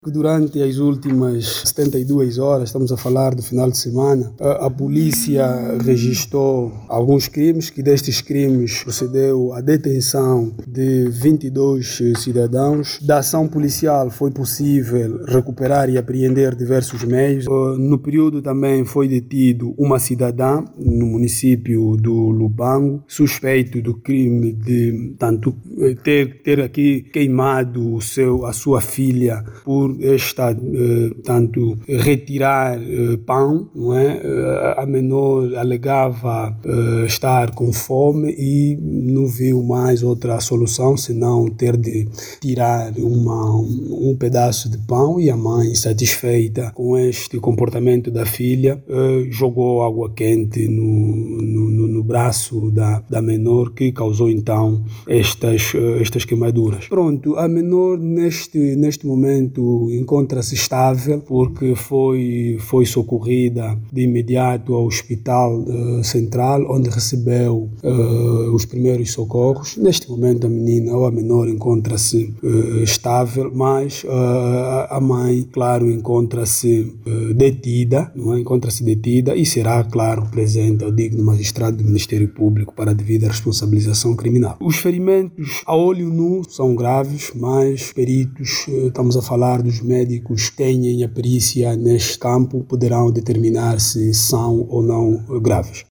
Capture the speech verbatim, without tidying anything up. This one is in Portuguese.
que durante as últimas setenta e duas horas, estamos a falar do final de semana, a, a polícia registrou alguns crimes, que destes crimes procedeu à detenção de vinte e dois cidadãos. Da ação policial foi possível recuperar e apreender diversos meios. No período também foi detido uma cidadã no município do Lubango, suspeito do crime de tanto ter, ter aqui queimado o seu, a sua filha por esta eh, tanto retirar eh, pão, não é? Eh, a menor alegava eh, estar com fome e não viu mais outra solução senão ter de tirar uma, um, um pedaço de pão, e a mãe, satisfeita com este comportamento da filha, eh, jogou água quente no, no, no braço da, da menor, que causou então estas, estas queimaduras. Pronto, a menor neste, neste momento encontra-se estável, porque foi, foi socorrida de imediato ao hospital uh, central, onde recebeu uh, os primeiros socorros. Neste momento a menina ou a menor encontra-se uh, estável, mas uh, a mãe, claro, encontra-se uh, detida, não é? Encontra-se detida e será, claro, presente ao digno magistrado do Ministério Público para a devida responsabilização criminal. Os ferimentos a olho nu são graves, mas peritos, estamos a falar dos médicos que têm a perícia neste campo, poderão determinar se são ou não graves.